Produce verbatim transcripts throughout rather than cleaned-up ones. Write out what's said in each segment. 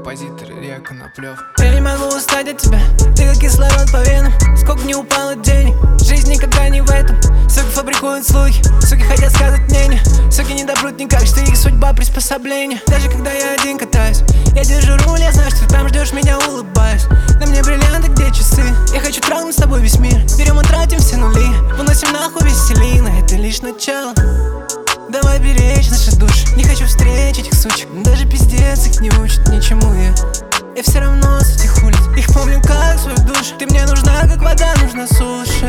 композитор Илья Коноплев. Я не могу устать от тебя, ты как кислород по венам. Сколько не упало денег, жизнь никогда не в этом. Суки фабрикуют слухи, суки хотят сказать мнение. Суки не допрут никак, что их судьба приспособление. Даже когда я один катаюсь, я держу руль, я знаю, что ты там ждешь меня, улыбаюсь. На мне бриллианты, где часы, я хочу тронуть с тобой весь мир. Берем и тратим все нули, выносим нахуй веселина. Это лишь начало, давай беречь наши души. Не хочу встретить их сучек, даже пиздец их не учит ничему. Я, я все равно с этих улиц, их помню как свою душу. Ты мне нужна, как вода нужна суше.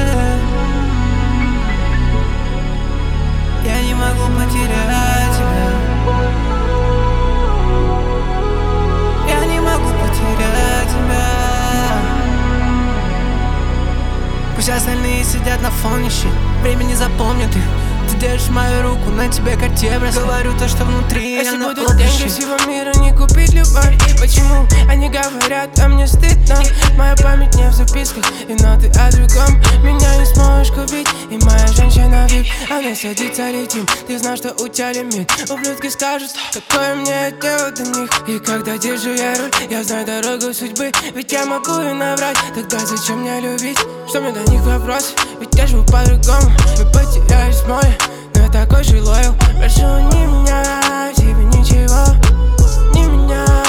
Я не могу потерять тебя, я не могу потерять тебя. Пусть остальные сидят на фоне щит, время не запомнит их. Ты держишь мою руку, на тебе карте бросаю. Говорю то, что внутри, если я на будут деньги всего мира, не купить любовь. Почему они говорят, а мне стыдно? Моя память не в записках, и ноты о другом. Меня не сможешь купить, и моя женщина вип. Она садится, летим, ты знаешь, что у тебя лимит. Ублюдки скажут, какое мне дело до них. И когда держу я руль, я знаю дорогу судьбы. Ведь я могу и наврать, тогда зачем мне любить? Что мне до них вопрос, ведь я живу по-другому. Мы потерялись в море, но я такой же лоял. Прошу, не меняй себе ничего, не меняй.